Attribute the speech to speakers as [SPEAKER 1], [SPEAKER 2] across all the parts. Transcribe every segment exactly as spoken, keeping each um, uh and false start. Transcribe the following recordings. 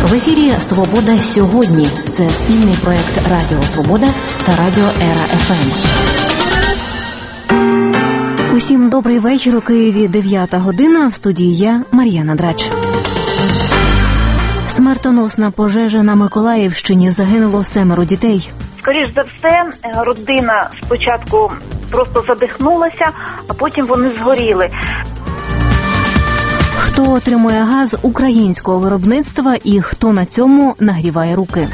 [SPEAKER 1] В ефірі «Свобода сьогодні». Це спільний проєкт Радіо Свобода та Радіо Ера еф ем. Усім добрий вечір. У Києві дев'ята година. В студії я, Мар'яна Драч. Смертоносна пожежа на Миколаївщині. Загинуло семеро дітей.
[SPEAKER 2] Скоріш за все, родина спочатку просто задихнулася, а потім вони згоріли.
[SPEAKER 1] Хто отримує газ українського виробництва і хто на цьому нагріває руки?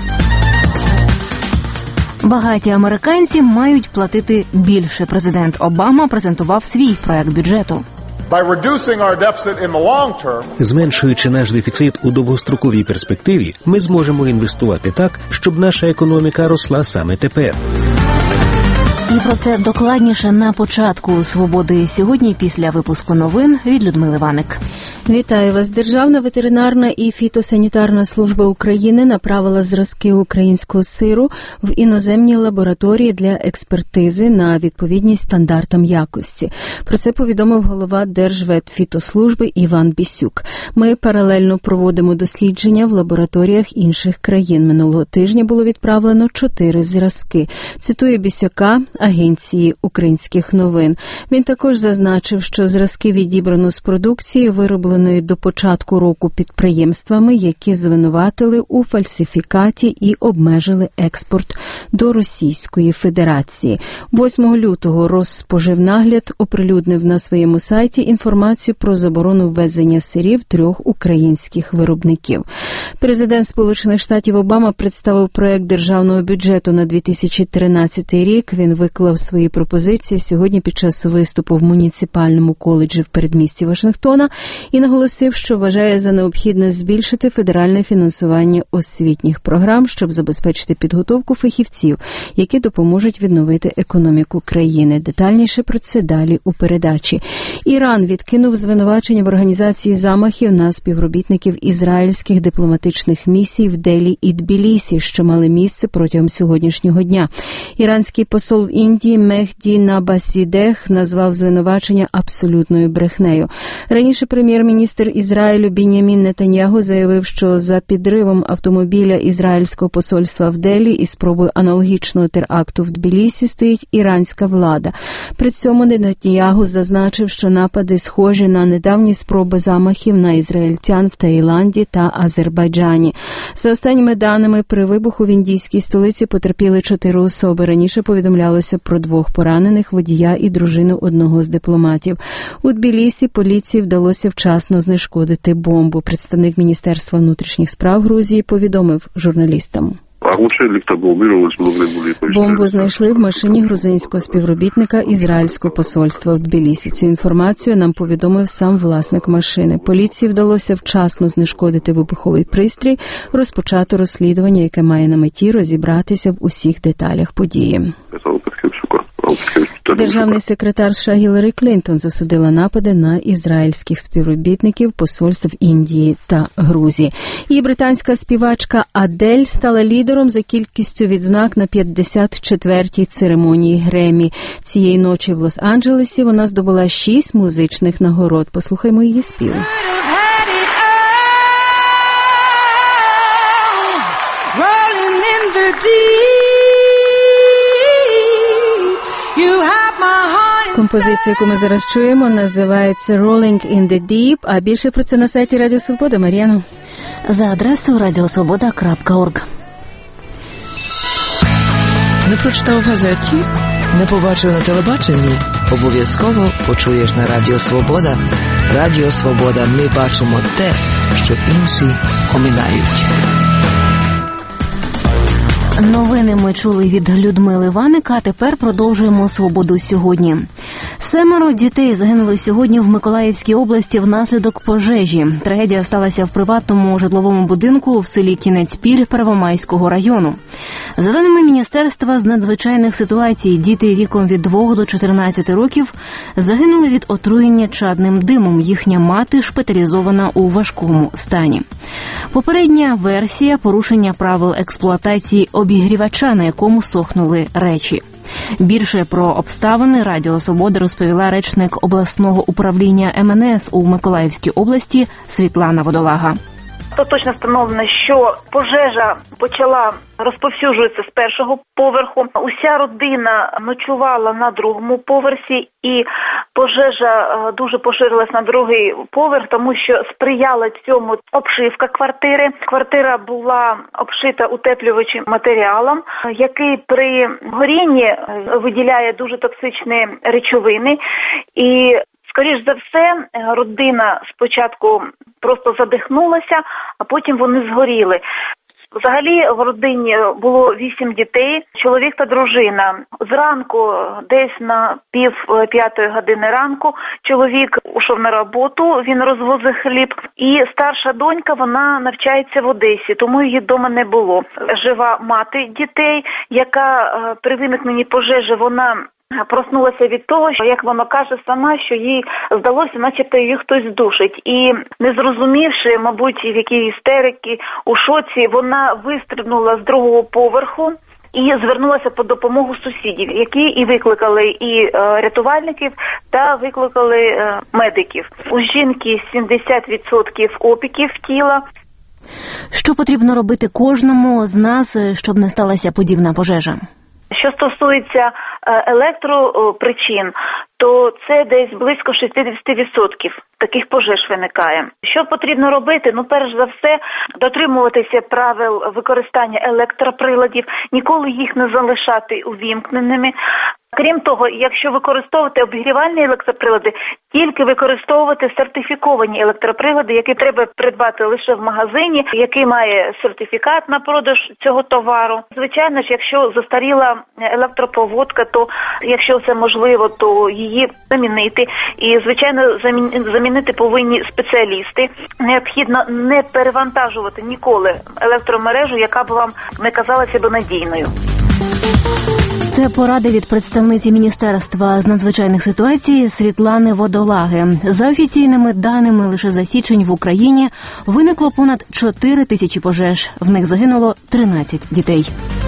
[SPEAKER 1] Багаті американці мають платити більше. Президент Обама презентував свій проект бюджету.
[SPEAKER 3] Зменшуючи наш дефіцит у довгостроковій перспективі, ми зможемо інвестувати так, щоб наша економіка росла саме тепер.
[SPEAKER 1] І про це докладніше на початку «Свободи сьогодні» після випуску новин від Людмили Ваник.
[SPEAKER 4] Вітаю вас. Державна ветеринарна і фітосанітарна служба України направила зразки українського сиру в іноземні лабораторії для експертизи на відповідність стандартам якості. Про це повідомив голова Держветфітослужби Іван Бісюк. Ми паралельно проводимо дослідження в лабораторіях інших країн. Минулого тижня було відправлено чотири зразки. Цитує Бісюка агенції українських новин. Він також зазначив, що зразки відібрано з продукції, виробленої до початку року підприємствами, які звинуватили у фальсифікаті і обмежили експорт до Російської Федерації. восьмого лютого Розспоживнагляд оприлюднив на своєму сайті інформацію про заборону ввезення сирів трьох українських виробників. Президент Сполучених Штатів Обама представив проект державного бюджету на дві тисячі тринадцятий рік. Він виклав свої пропозиції сьогодні під час виступу в муніципальному коледжі в передмісті Вашингтона і наголосив, що вважає за необхідне збільшити федеральне фінансування освітніх програм, щоб забезпечити підготовку фахівців, які допоможуть відновити економіку країни. Детальніше про це далі у передачі. Іран відкинув звинувачення в організації замахів на співробітників ізраїльських дипломатичних місій в Делі і Тбілісі, що мали місце протягом сьогоднішнього дня. Іранський посол в Індії Мехді Набасідех назвав звинувачення абсолютною брехнею. Раніше прем'єр-міністр Ізраїлю Біньямін Нетаньяху заявив, що за підривом автомобіля ізраїльського посольства в Делі і спробою аналогічного теракту в Тбілісі стоїть іранська влада. При цьому Нетаньяху зазначив, що напади схожі на недавні спроби замахів на ізраїльтян в Таїланді та Азербайджані. За останніми даними, при вибуху в індійській столиці потерпіли чотири особи. Раніше повідомлялося про двох поранених, водія і дружину одного з дипломатів. У Тбілісі поліції вдалося вчасно знешкодити бомбу. Представник Міністерства внутрішніх справ Грузії повідомив журналістам. Бомбу знайшли в машині грузинського співробітника ізраїльського посольства в Тбілісі. Цю інформацію нам повідомив сам власник машини. Поліції вдалося вчасно знешкодити вибуховий пристрій, розпочато розслідування, яке має на меті розібратися в усіх деталях події. Державний секретар США Гіларі Клінтон засудила напади на ізраїльських співробітників посольств Індії та Грузії. І британська співачка Адель стала лідером за кількістю відзнак на п'ятдесят четвертій церемонії Греммі. Цієї ночі в Лос-Анджелесі вона здобула шість музичних нагород. Послухаймо її спів. Композиція, яку ми зараз чуємо, називається «Rolling in the Deep», а більше про це на сайті Радіо Свобода. Мар'яно.
[SPEAKER 1] За адресою радіосвобода крапка орг.
[SPEAKER 5] Не прочитав в газеті? Не побачив на телебаченні? Обов'язково почуєш на Радіо Свобода. Радіо Свобода. Ми бачимо те, що інші оминають.
[SPEAKER 1] Новини ми чули від Людмили Ваник, а тепер продовжуємо «Свободу сьогодні». Семеро дітей загинули сьогодні в Миколаївській області внаслідок пожежі. Трагедія сталася в приватному житловому будинку в селі Кінець-Піль Первомайського району. За даними Міністерства з надзвичайних ситуацій, діти віком від двох до чотирнадцяти років загинули від отруєння чадним димом. Їхня мати шпиталізована у важкому стані. Попередня версія – порушення правил експлуатації обігрівача, на якому сохнули речі. Більше про обставини Радіо Свобода розповіла речник обласного управління ем ен ес у Миколаївській області Світлана Водолага.
[SPEAKER 2] остаточно встановлено, що пожежа почала розповсюджуватися з першого поверху. Уся родина ночувала на другому поверсі, і пожежа дуже поширилась на другий поверх, тому що сприяла цьому обшивка квартири. Квартира була обшита утеплювачим матеріалом, який при горінні виділяє дуже токсичні речовини. І скоріш за все, родина спочатку просто задихнулася, а потім вони згоріли. Взагалі в родині було вісім дітей, чоловік та дружина. Зранку, десь на пів п'ятої години ранку, чоловік ушов на роботу, він розвозив хліб. І старша донька, вона навчається в Одесі, тому її вдома не було. Жива мати дітей, яка при виникненні пожежі, вона проснулася від того, що, як вона каже сама, що їй здалося, начебто її хтось душить. І не зрозумівши, мабуть, в якій істериці, у шоці, вона вистрибнула з другого поверху і звернулася по допомогу сусідів, які і викликали і е, рятувальників, та викликали е, медиків. У жінки сімдесят відсотків опіків тіла.
[SPEAKER 1] Що потрібно робити кожному з нас, щоб не сталася подібна пожежа?
[SPEAKER 2] Що стосується електропричин, то це десь близько шістдесят відсотків таких пожеж виникає. Що потрібно робити? Ну, перш за все, дотримуватися правил використання електроприладів, ніколи їх не залишати увімкненими. Крім того, якщо використовувати обігрівальні електроприлади, тільки використовувати сертифіковані електроприлади, які треба придбати лише в магазині, який має сертифікат на продаж цього товару. Звичайно ж, якщо застаріла електропроводка, то якщо це можливо, то її замінити. І, звичайно, замінити повинні спеціалісти. Необхідно не перевантажувати ніколи електромережу, яка б вам не казалася б надійною.
[SPEAKER 1] Це поради від представниці Міністерства з надзвичайних ситуацій Світлани Водолаги. За офіційними даними, лише за січень в Україні виникло понад чотири тисячі пожеж. В них загинуло тринадцять дітей.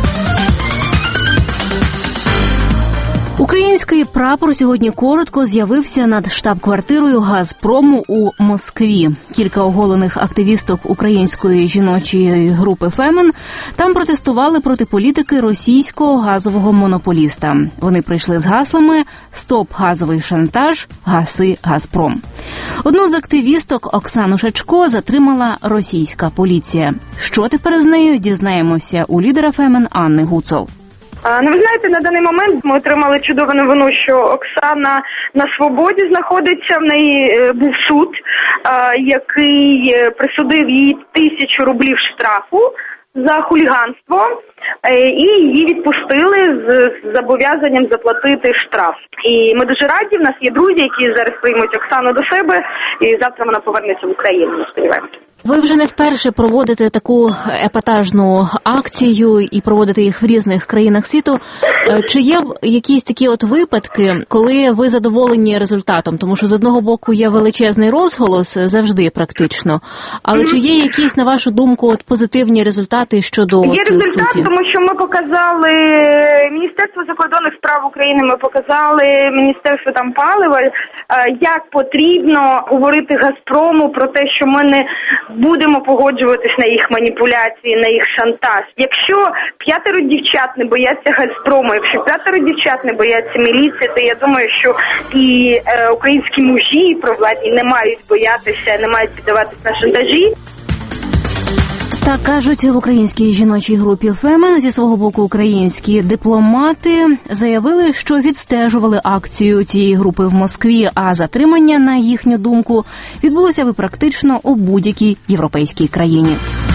[SPEAKER 1] Український прапор сьогодні коротко з'явився над штаб-квартирою «Газпрому» у Москві. Кілька оголених активісток української жіночої групи «Фемен» там протестували проти політики російського газового монополіста. Вони прийшли з гаслами «Стоп газовий шантаж, гаси Газпром». Одну з активісток, Оксану Шачко, затримала російська поліція. Що тепер з нею, дізнаємося у лідера «Фемен» Анни Гуцол.
[SPEAKER 6] Ну, ви знаєте, на даний момент ми отримали чудову новину, що Оксана на свободі знаходиться. В неї був суд, який присудив їй тисячу рублів штрафу за хуліганство, і її відпустили з зобов'язанням заплатити штраф. І ми дуже раді, в нас є друзі, які зараз приймуть Оксану до себе, і завтра вона повернеться в Україну, ми сподіваємося.
[SPEAKER 1] Ви вже не вперше проводите таку епатажну акцію і проводите їх в різних країнах світу. Чи є якісь такі от випадки, коли ви задоволені результатом? Тому що з одного боку є величезний розголос завжди практично, але чи є якісь, на вашу думку, от позитивні результати щодо
[SPEAKER 6] суті? Є результат,
[SPEAKER 1] суті?
[SPEAKER 6] Тому що ми показали Міністерство закордонних справ України, ми показали Міністерство там палива, як потрібно говорити Газпрому про те, що ми не будемо погоджуватись на їх маніпуляції, на їх шантаж. Якщо п'ятеро дівчат не бояться Газпрому, якщо п'ятеро дівчат не бояться міліції, то я думаю, що і е, українські мужі провладні не мають боятися, не мають піддаватися на шантажі.
[SPEAKER 1] Так кажуть в українській жіночій групі «Фемен». Зі свого боку українські дипломати заявили, що відстежували акцію цієї групи в Москві, а затримання, на їхню думку, відбулося би практично у будь-якій європейській країні.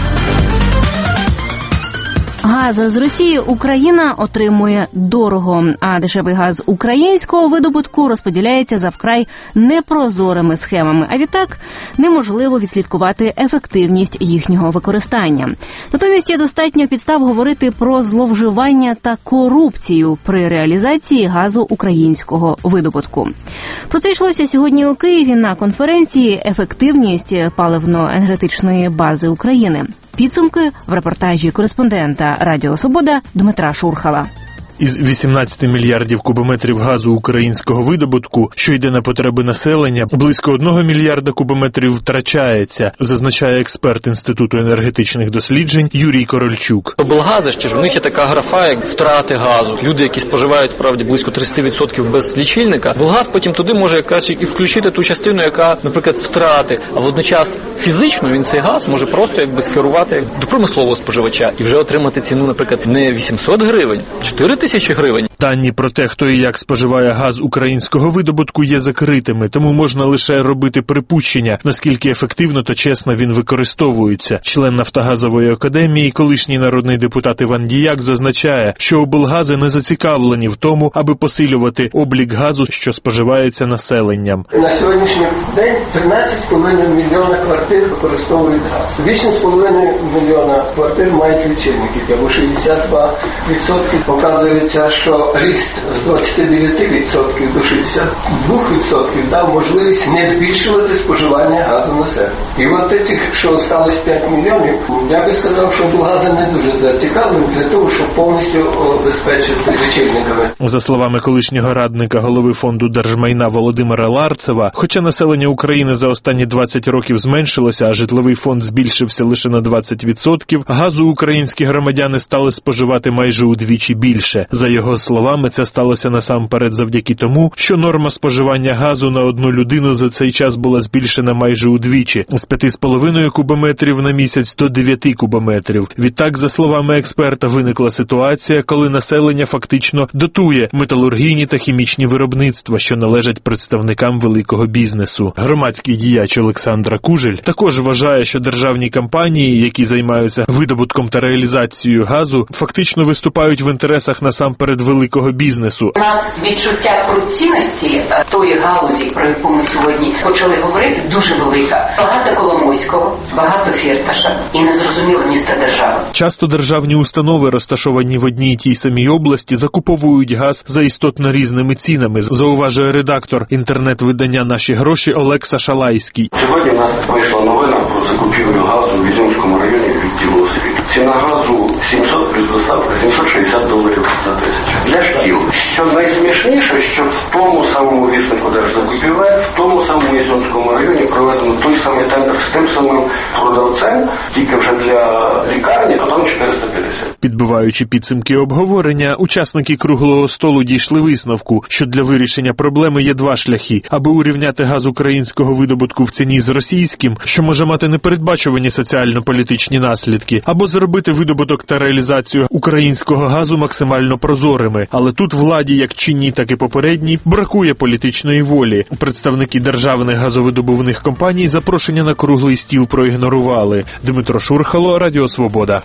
[SPEAKER 1] Газ з Росії Україна отримує дорого, а дешевий газ українського видобутку розподіляється за вкрай непрозорими схемами, а відтак неможливо відслідкувати ефективність їхнього використання. Натомість є достатньо підстав говорити про зловживання та корупцію при реалізації газу українського видобутку. Про це йшлося сьогодні у Києві на конференції «Ефективність паливно-енергетичної бази України». Підсумки в репортажі кореспондента Радіо Свобода Дмитра Шурхала.
[SPEAKER 7] Із вісімнадцяти мільярдів кубометрів газу українського видобутку, що йде на потреби населення, близько одного мільярда кубометрів втрачається, зазначає експерт Інституту енергетичних досліджень Юрій Корольчук.
[SPEAKER 8] Облгази ж, у них є така графа, як втрати газу. Люди, які споживають, справді, близько тридцять відсотків без лічильника, облгаз потім туди може якраз і включити ту частину, яка, наприклад, втрати, а водночас фізично він цей газ може просто якби скерувати до промислового споживача і вже отримати ціну, наприклад, не вісімсот гривень, чотири тисячі гривень.
[SPEAKER 7] Дані про те, хто і як споживає газ українського видобутку, є закритими, тому можна лише робити припущення, наскільки ефективно та чесно він використовується. Член Нафтогазової академії, колишній народний депутат Іван Діяк, зазначає, що облгази не зацікавлені в тому, аби посилювати облік газу, що споживається населенням.
[SPEAKER 9] На сьогоднішній день тринадцять з половиною мільйона квартир використовують газ. вісім з половиною мільйона квартир мають лічильники, або шістдесят два відсотки. Показується, що ріст з двадцяти дев'яти відсотків до шістдесят двох відсотків дав можливість не збільшувати споживання газу населення. І от тих, що сталося п'ять мільйонів, я би сказав, що облгази не дуже зацікавлені для того, щоб повністю обезпечити лічильниками.
[SPEAKER 7] За словами колишнього радника голови фонду держмайна Володимира Ларцева, хоча населення України за останні двадцять років зменшилося, а житловий фонд збільшився лише на двадцять відсотків, газу українські громадяни стали споживати майже удвічі більше. За його словами, це сталося насамперед завдяки тому, що норма споживання газу на одну людину за цей час була збільшена майже удвічі, з п'яти з половиною кубометрів на місяць до дев'яти кубометрів. Відтак, за словами експерта, виникла ситуація, коли населення фактично дотує металургійні та хімічні виробництва, що належать представникам великого бізнесу. Громадський діяч Олександра Кужель також вважає, що державні компанії, які займаються видобутком та реалізацією газу, фактично виступають в інтересах насамперед великого бізнесу.
[SPEAKER 10] У нас відчуття корупційності тої галузі, про яку ми сьогодні почали говорити, дуже велика. Багато Коломойського, багато Фірташа і незрозуміло місто держави.
[SPEAKER 7] Часто державні установи, розташовані в одній і тій самій області, закуповують газ за істотно різними цінами, зауважує редактор інтернет-видання «Наші гроші» Олекса Шалайський.
[SPEAKER 11] Сьогодні в нас вийшла новина про закупівлю газу в Ізюмському районі відділу освіти. Ціна газу сімсот плюс доставка сімсот шістдесят доларів за тисячу. Для шкіл. Що найсмішніше, що в тому самому віснику держзакупівель, в тому самому Ізюмському районі проведено той самий тендер з тим самим продавцем, тільки вже для лікарні, то там чотириста п'ятдесят.
[SPEAKER 7] Підбиваючи підсумки обговорення, учасники круглого столу дійшли висновку, що для вирішення проблеми є два шляхи. Аби урівняти газ українського видобутку в ціні з російським, що може мати непередбачувані соціально-політичні наслідки, або зробити видобуток та реалізацію українського газу максимально прозорими. Але тут владі, як чинній, так і попередній, бракує політичної волі. Представники державних газовидобувних компаній запрошення на круглий стіл проігнорували. Дмитро Шурхало, Радіо Свобода.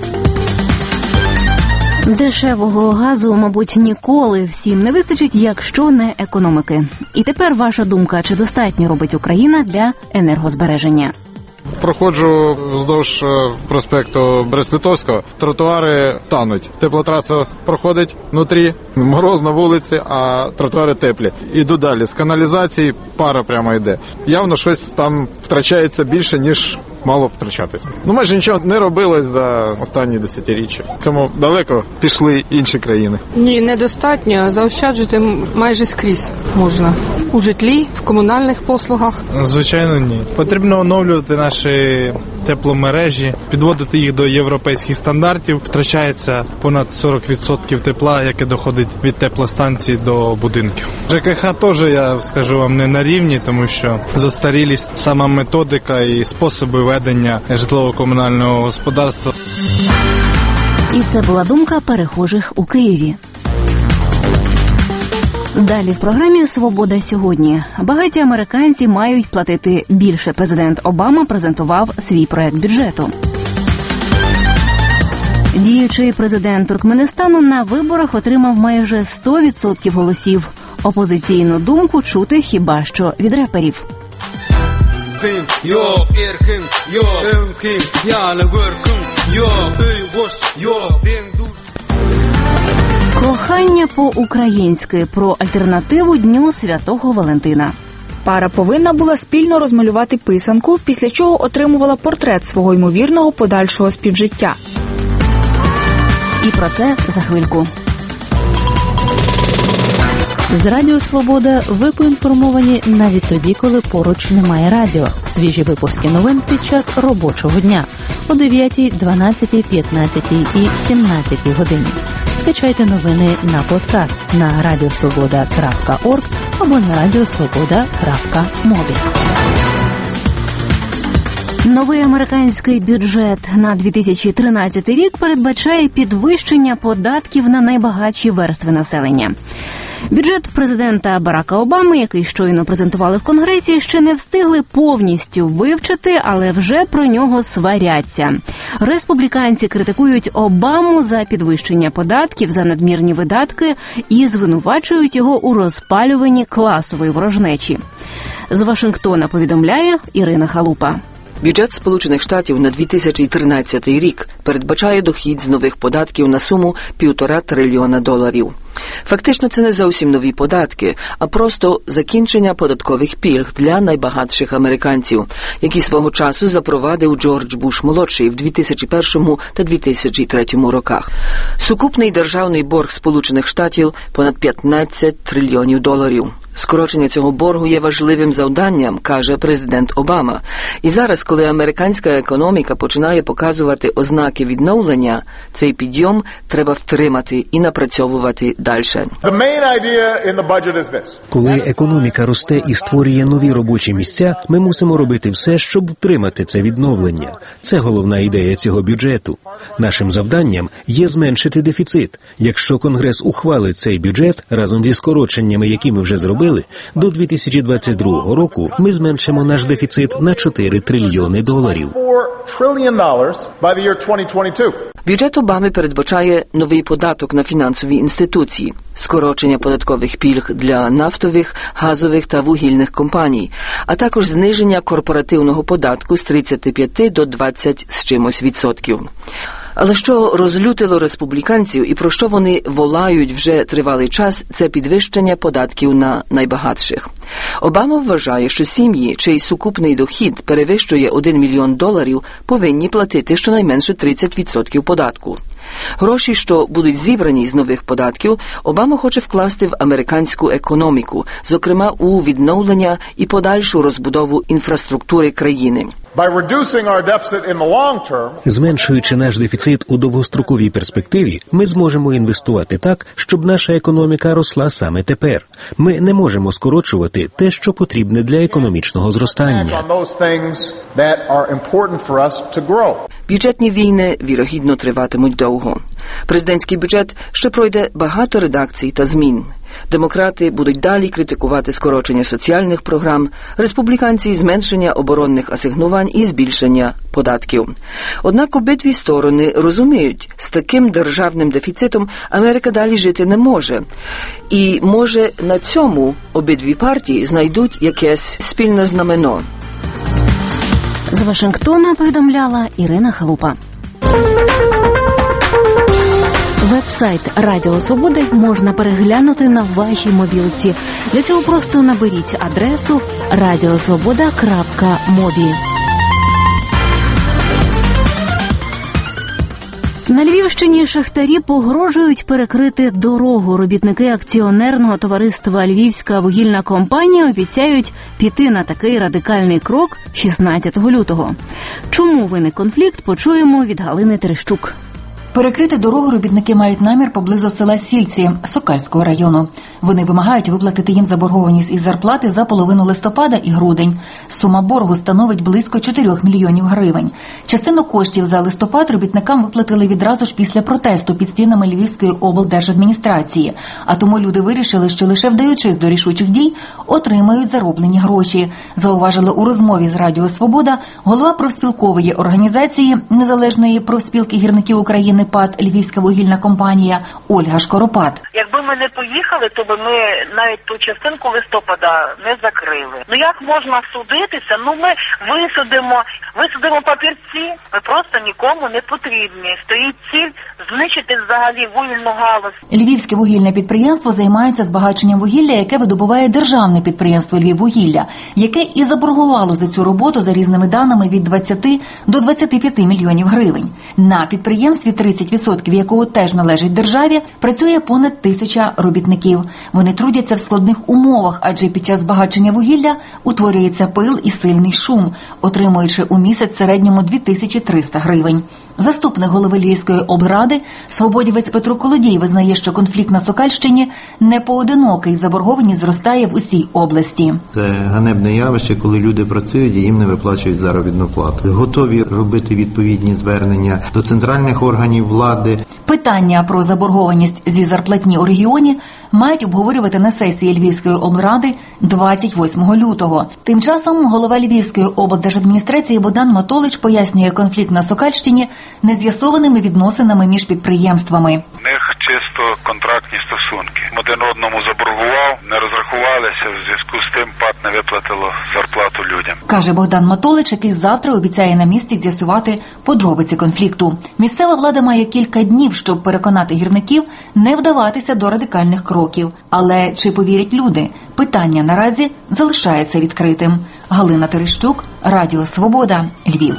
[SPEAKER 1] Дешевого газу, мабуть, ніколи всім не вистачить, якщо не економики. І тепер ваша думка, чи достатньо робить Україна для енергозбереження?
[SPEAKER 12] Проходжу вздовж проспекту Брест-Литовського, тротуари тануть. Теплотраса проходить внутрі, мороз на вулиці, а тротуари теплі. Іду далі. З каналізації пара прямо йде. Явно щось там втрачається більше, ніж мало втрачатися. Ну, майже нічого не робилось за останні десятиріччя. Цьому далеко пішли інші країни.
[SPEAKER 13] Ні, недостатньо. Заощаджувати майже скрізь можна. У житлі, в комунальних послугах.
[SPEAKER 14] Звичайно, ні. Потрібно оновлювати наші тепломережі, підводити їх до європейських стандартів. Втрачається понад сорок відсотків тепла, яке доходить від теплостанцій до будинків. ЖКХ теж, я скажу вам, не на рівні, тому що застарілість, сама методика і способи ведення житлово-комунального господарства.
[SPEAKER 1] І це була думка перехожих у Києві. Далі в програмі «Свобода сьогодні». Багаті американці мають платити більше. Президент Обама презентував свій проект бюджету. Діючий президент Туркменистану на виборах отримав майже сто відсотків голосів. Опозиційну думку чути хіба що від реперів. Кохання по-українськи про альтернативу Дню Святого Валентина.
[SPEAKER 15] Пара повинна була спільно розмалювати писанку, після чого отримувала портрет свого ймовірного подальшого співжиття.
[SPEAKER 1] І про це за хвильку.
[SPEAKER 16] З Радіо Свобода ви поінформовані навіть тоді, коли поруч немає радіо. Свіжі випуски новин під час робочого дня о дев'ятій, дванадцятій, п'ятнадцятій і сімнадцятій годині. Скачайте новини на подкаст на радіосвобода крапка орг або на радіосвобода крапка мобі.
[SPEAKER 1] Новий американський бюджет на дві тисячі тринадцятий рік передбачає підвищення податків на найбагатші верстви населення. Бюджет президента Барака Обами, який щойно презентували в Конгресі, ще не встигли повністю вивчити, але вже про нього сваряться. Республіканці критикують Обаму за підвищення податків, за надмірні видатки і звинувачують його у розпалюванні класової ворожнечі. З Вашингтона повідомляє Ірина Халупа.
[SPEAKER 5] Бюджет Сполучених Штатів на дві тисячі тринадцятий рік передбачає дохід з нових податків на суму півтора трильйона доларів. Фактично це не зовсім нові податки, а просто закінчення податкових пільг для найбагатших американців, які свого часу запровадив Джордж Буш-молодший в дві тисячі першому та дві тисячі третьому роках. Сукупний державний борг Сполучених Штатів – понад п'ятнадцять трильйонів доларів. Скорочення цього боргу є важливим завданням, каже президент Обама. І зараз, коли американська економіка починає показувати ознаки відновлення, цей підйом треба втримати і напрацьовувати далі.
[SPEAKER 3] Коли економіка росте і створює нові робочі місця, ми мусимо робити все, щоб втримати це відновлення. Це головна ідея цього бюджету. Нашим завданням є зменшити дефіцит. Якщо Конгрес ухвалить цей бюджет разом зі скороченнями, які ми вже зробили, до дві тисячі двадцять другого року ми зменшимо наш дефіцит на чотири трильйони доларів.
[SPEAKER 5] Бюджет Обами передбачає новий податок на фінансові інституції, скорочення податкових пільг для нафтових, газових та вугільних компаній, а також зниження корпоративного податку з тридцяти п'яти до двадцяти з чимось відсотків. Але що розлютило республіканців і про що вони волають вже тривалий час, це підвищення податків на найбагатших. Обама вважає, що сім'ї, чий сукупний дохід перевищує один мільйон доларів, повинні платити щонайменше тридцять відсотків податку. Гроші, що будуть зібрані з нових податків, Обама хоче вкласти в американську економіку, зокрема у відновлення і подальшу розбудову інфраструктури країни.
[SPEAKER 3] Зменшуючи наш дефіцит у довгостроковій перспективі, ми зможемо інвестувати так, щоб наша економіка росла саме тепер. Ми не можемо скорочувати те, що потрібне для економічного зростання.
[SPEAKER 5] Бюджетні війни, вірогідно, триватимуть довго. Президентський бюджет ще пройде багато редакцій та змін. Демократи будуть далі критикувати скорочення соціальних програм, республіканці – зменшення оборонних асигнувань і збільшення податків. Однак обидві сторони розуміють, з таким державним дефіцитом Америка далі жити не може. І, може, на цьому обидві партії знайдуть якесь спільне знамено.
[SPEAKER 1] З Вашингтона повідомляла Ірина Халупа. Веб-сайт Радіо Свободи можна переглянути на вашій мобілці. Для цього просто наберіть адресу радіосвобода крапка мобі. На Львівщині шахтарі погрожують перекрити дорогу. Робітники акціонерного товариства «Львівська вугільна компанія» обіцяють піти на такий радикальний крок шістнадцятого лютого. Чому виник конфлікт, почуємо від Галини Терещук.
[SPEAKER 17] Перекрити дорогу робітники мають намір поблизу села Сільці Сокальського району. Вони вимагають виплатити їм заборгованість із зарплати за половину листопада і грудень. Сума боргу становить близько чотирьох мільйонів гривень. Частину коштів за листопад робітникам виплатили відразу ж після протесту під стінами Львівської облдержадміністрації. А тому люди вирішили, що лише вдаючись до рішучих дій, отримають зароблені гроші. Зауважила у розмові з Радіо Свобода голова профспілкової організації Незалежної профспілки гірників України ПАТ «Львівська вугільна компанія» Ольга Шкоропад.
[SPEAKER 18] Якби ми не поїхали, то би ми навіть ту частинку листопада не закрили. Ну як можна судитися? Ну ми висудимо, висудимо папірці, ми просто нікому не потрібні. Стоїть ціль знищити взагалі вугільну галузь.
[SPEAKER 17] Львівське вугільне підприємство займається збагаченням вугілля, яке видобуває державне підприємство «Львіввугілля», яке і заборгувало за цю роботу за різними даними від двадцяти до двадцяти п'яти мільйонів гривень. На підприємстві, тридцять відсотків якого теж належить державі, працює понад тисяча тисяча робітників. Вони трудяться в складних умовах, адже під час збагачення вугілля утворюється пил і сильний шум, отримуючи у місяць в середньому дві тисячі триста гривень. Заступник голови Львівської облради, свободівець Петро Колодій, визнає, що конфлікт на Сокальщині не поодинокий, заборгованість зростає в усій області.
[SPEAKER 19] Це ганебне явище, коли люди працюють і їм не виплачують заробітну плату. Готові робити відповідні звернення до центральних органів влади.
[SPEAKER 17] Питання про заборгованість зі зарплатні у регіоні мають обговорювати на сесії Львівської облради двадцять восьмого лютого. Тим часом голова Львівської облдержадміністрації Богдан Матолич пояснює конфлікт на Сокальщині нез'ясованими відносинами між підприємствами.
[SPEAKER 20] В них чисто контрактні стосунки. Один одному заборгував, не розрахувалися, в зв'язку з тим ПАТ не виплатило зарплату людям.
[SPEAKER 17] Каже Богдан Матолич, який завтра обіцяє на місці з'ясувати подробиці конфлікту. Місцева влада має кілька днів, щоб переконати гірників не вдаватися до радикальних кроків. Але чи повірять люди? Питання наразі залишається відкритим. Галина Терещук, Радіо Свобода, Львів.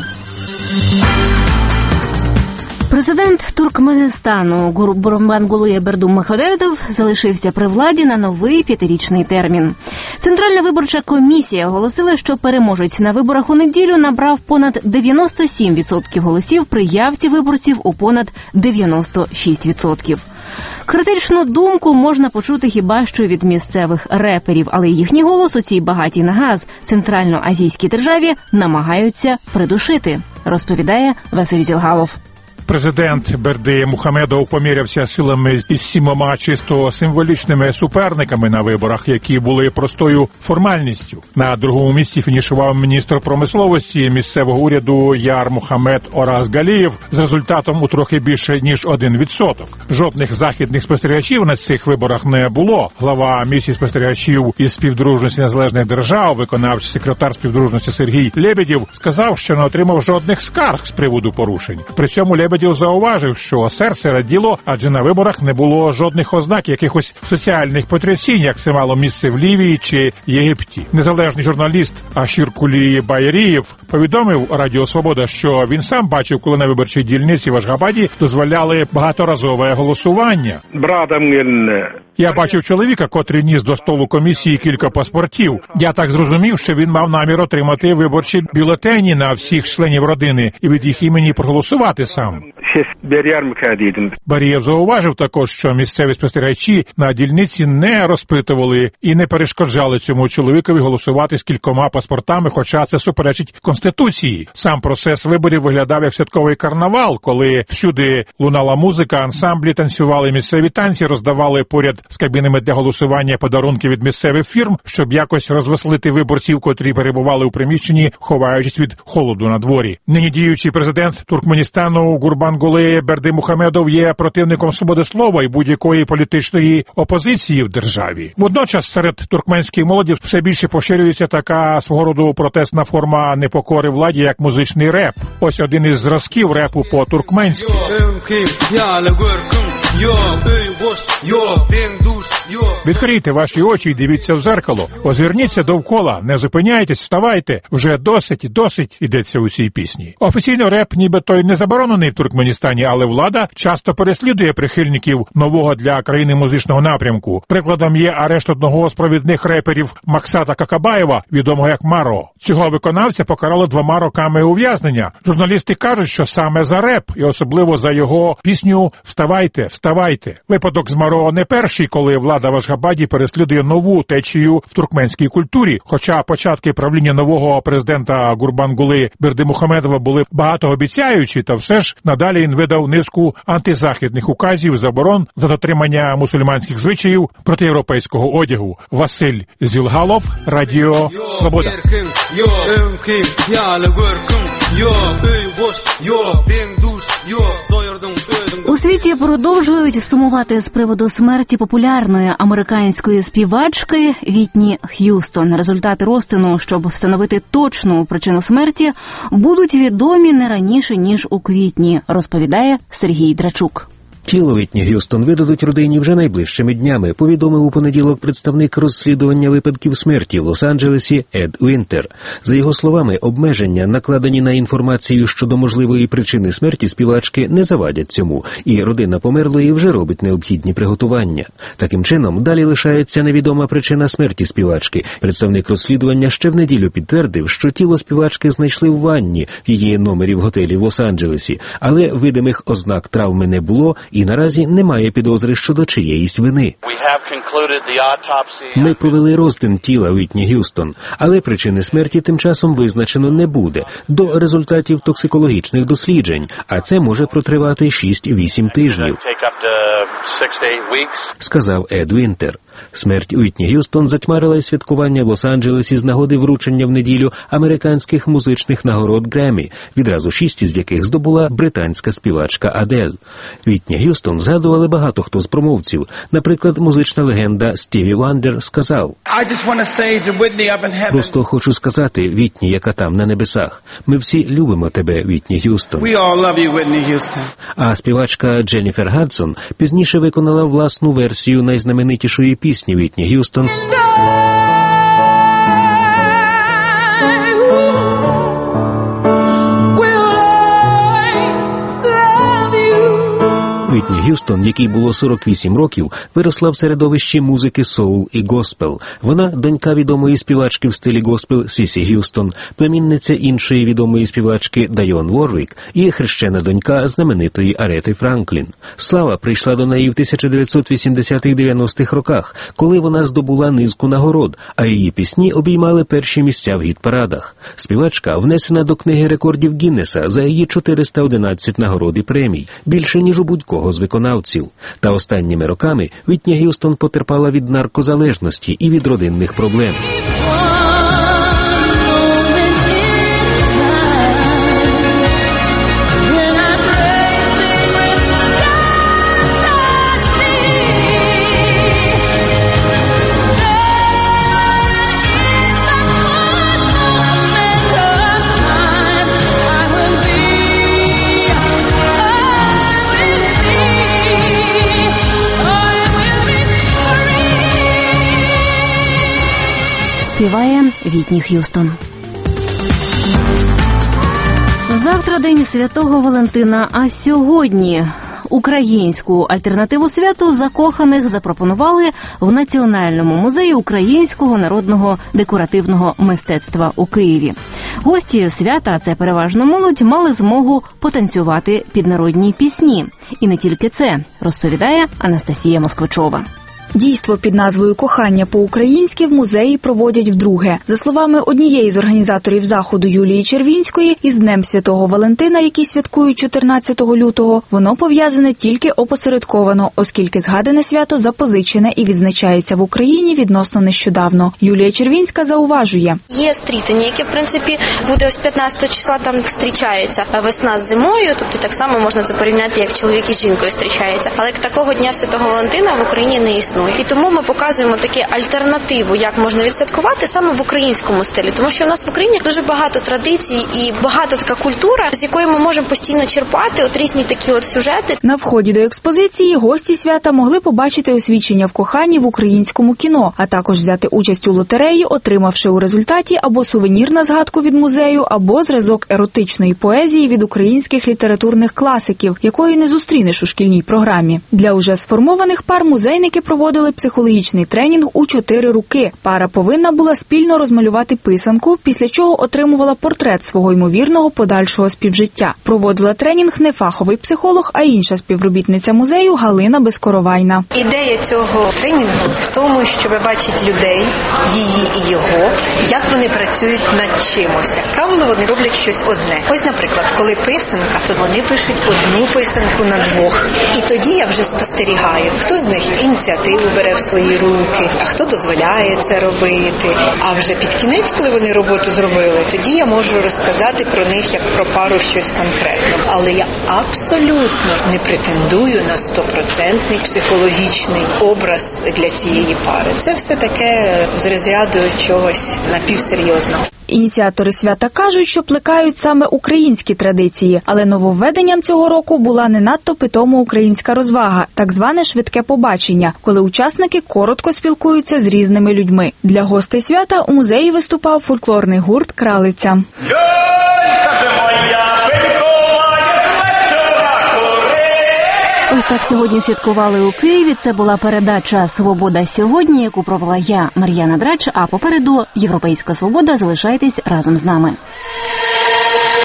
[SPEAKER 1] Президент Туркменистану Гурбангулы Бердымухамедов залишився при владі на новий п'ятирічний термін. Центральна виборча комісія оголосила, що переможець на виборах у неділю набрав понад дев'яносто сім відсотків голосів при явці виборців у понад дев'яносто шість відсотків. Критичну думку можна почути хіба що від місцевих реперів, але їхній голос у цій багатій на газ центральноазійській державі намагаються придушити, розповідає Василь Зілгалов.
[SPEAKER 21] Президент Бердимухамедов помірявся силами із сімома чисто символічними суперниками на виборах, які були простою формальністю. На другому місці фінішував міністр промисловості місцевого уряду Яр Мухаммед Ораз Галієв з результатом у трохи більше ніж один відсоток. Жодних західних спостерігачів на цих виборах не було. Глава місії спостерігачів із Співдружності Незалежних Держав, виконавчий секретар Співдружності Сергій Лебедєв, сказав, що не отримав жодних скарг з приводу порушень. При цьому Лебедєв зауважив, що серце раділо, адже на виборах не було жодних ознак якихось соціальних потрясінь, як це мало місце в Лівії чи Єгипті. Незалежний журналіст Ашір Кулі Байрієв повідомив Радіо Свобода, що він сам бачив, коли на виборчій дільниці в Ашгабаді дозволяли багаторазове голосування. Я бачив чоловіка, котрий ніс до столу комісії кілька паспортів. Я так зрозумів, що він мав намір отримати виборчі бюлетені на всіх членів родини і від їх імені проголосувати сам. Барієв зауважив також, що місцеві спостерігачі на дільниці не розпитували і не перешкоджали цьому чоловікові голосувати з кількома паспортами, хоча це суперечить Конституції. Сам процес виборів виглядав як святковий карнавал, коли всюди лунала музика, ансамблі танцювали місцеві танці, роздавали поряд з кабінами для голосування подарунки від місцевих фірм, щоб якось розвеселити виборців, котрі перебували у приміщенні, ховаючись від холоду на дворі. Нині діючий президент Туркменістану Гурбангулы Бердимухамедов є противником свободи слова і будь-якої політичної опозиції в державі. Водночас серед туркменської молоді все більше поширюється така свого роду протестна форма непокори владі, як музичний реп. Ось один із зразків репу по-туркменськи. Відкрийте ваші очі і дивіться в зеркало. Озирніться довкола, не зупиняйтесь, вставайте. Вже досить, досить йдеться у цій пісні. Офіційно реп нібито й не заборонений в Туркменістані, але влада часто переслідує прихильників нового для країни музичного напрямку. Прикладом є арешт одного з провідних реперів Максата Какабаєва, відомого як Маро. Цього виконавця покарали двома роками ув'язнення. Журналісти кажуть, що саме за реп, і особливо за його пісню «Вставайте, вставайте». Випадок з Маро не перший, коли влада в Ашгабаді переслідує нову течію в туркменській культурі. Хоча початки правління нового президента Гурбангулы Бердимухамедова були багатообіцяючі, та все ж надалі він видав низку антизахідних указів, заборон за дотримання мусульманських звичаїв проти європейського одягу. Василь Зілгалов, Радіо Свобода.
[SPEAKER 1] У світі продовжують сумувати з приводу смерті популярної американської співачки Вітні Х'юстон. Результати розтину, щоб встановити точну причину смерті, будуть відомі не раніше, ніж у квітні, розповідає Сергій Драчук.
[SPEAKER 3] Тіло Вітні Г'юстон видадуть родині вже найближчими днями, повідомив у понеділок представник розслідування випадків смерті в Лос-Анджелесі Ед Уінтер. За його словами, обмеження, накладені на інформацію щодо можливої причини смерті співачки, не завадять цьому, і родина померлої вже робить необхідні приготування. Таким чином, далі лишається невідома причина смерті співачки. Представник розслідування ще в неділю підтвердив, що тіло співачки знайшли в ванні в її номері в готелі в Лос-Анджелесі, але видимих ознак травми не було, і наразі немає підозри щодо чиєїсь вини. Ми провели розтин тіла Вітні Г'юстон, але причини смерті тим часом визначено не буде до результатів токсикологічних досліджень, а це може протривати шість-вісім тижнів, сказав Ед Уінтер. Смерть Вітні Г'юстон затьмарила й святкування в Лос-Анджелесі з нагоди вручення в неділю американських музичних нагород Греммі, відразу шість із яких здобула британська співачка Адель. Вітні Г'юстон згадували багато хто з промовців. Наприклад, музична легенда Стіві Вандер сказав: «Просто хочу сказати, Вітні, яка там на небесах, ми всі любимо тебе, Вітні Г'юстон». А співачка Дженніфер Гадсон пізніше виконала власну версію найзнаменитішої пісні Вітні Г'юстон Вітні Г'юстон, якій було сорок вісім років, виросла в середовищі музики соул і госпел. Вона донька відомої співачки в стилі госпел Сісі Г'юстон, племінниця іншої відомої співачки Дайон Ворвік і хрещена донька знаменитої Арети Франклін. Слава прийшла до неї в тисяча дев'ятсот вісімдесятих-дев'яностих роках, коли вона здобула низку нагород, а її пісні обіймали перші місця в гіт-парадах. Співачка внесена до книги рекордів Гіннеса за її чотириста одинадцять нагород і премій, більше ніж у будь-кого з виконавців. Та останніми роками Вітні Г'юстон потерпала від наркозалежності і від родинних проблем.
[SPEAKER 1] Співає Вітні Г'юстон. Завтра День Святого Валентина, а сьогодні українську альтернативу святу закоханих запропонували в Національному музеї українського народного декоративного мистецтва у Києві. Гості свята, це переважно молодь, мали змогу потанцювати під народні пісні. І не тільки це, розповідає Анастасія Москвичова.
[SPEAKER 15] Дійство під назвою «Кохання по-українськи» в музеї проводять вдруге. За словами однієї з організаторів заходу Юлії Червінської, із Днем Святого Валентина, який святкують чотирнадцятого лютого, воно пов'язане тільки опосередковано, оскільки згадане свято запозичене і відзначається в Україні відносно нещодавно. Юлія Червінська зауважує:
[SPEAKER 4] є стрітання, яке, в принципі, буде ось п'ятнадцятого числа, там зустрічається весна з зимою, тобто так само можна це порівняти, як чоловік із жінкою зустрічається. Але як такого Дня Святого Валентина в Україні не існує. І тому ми показуємо таку альтернативу, як можна відсвяткувати саме в українському стилі. Тому що у нас в Україні дуже багато традицій і багата така культура, з якої ми можемо постійно черпати от різні такі от сюжети.
[SPEAKER 15] На вході до експозиції гості свята могли побачити освідчення в коханні в українському кіно, а також взяти участь у лотереї, отримавши у результаті або сувенір на згадку від музею, або зразок еротичної поезії від українських літературних класиків, якої не зустрінеш у шкільній програмі. Для уже сформованих пар музейники проводили психологічний тренінг у чотири руки. Пара повинна була спільно розмалювати писанку, після чого отримувала портрет свого ймовірного подальшого співжиття. Проводила тренінг не фаховий психолог, а інша співробітниця музею Галина Безкоровайна.
[SPEAKER 22] Ідея цього тренінгу в тому, щоб бачити людей, її і його, як вони працюють над чимось. Правило, вони роблять щось одне. Ось, наприклад, коли писанка, то вони пишуть одну писанку на двох. І тоді я вже спостерігаю, хто з них ініціативу бере в свої руки, а хто дозволяє це робити. А вже під кінець, коли вони роботу зробили, тоді я можу розказати про них як про пару щось конкретне. Але я абсолютно не претендую на стопроцентний психологічний образ для цієї пари. Це все таке з розряду чогось напівсерйозного.
[SPEAKER 15] Ініціатори свята кажуть, що плекають саме українські традиції, але нововведенням цього року була не надто питома українська розвага, так зване швидке побачення, коли учасники коротко спілкуються з різними людьми. Для гостей свята у музеї виступав фольклорний гурт «Кралиця».
[SPEAKER 1] Ось так сьогодні святкували у Києві. Це була передача «Свобода сьогодні», яку провела я, Мар'яна Драч, а попереду «Європейська свобода». Залишайтесь разом з нами.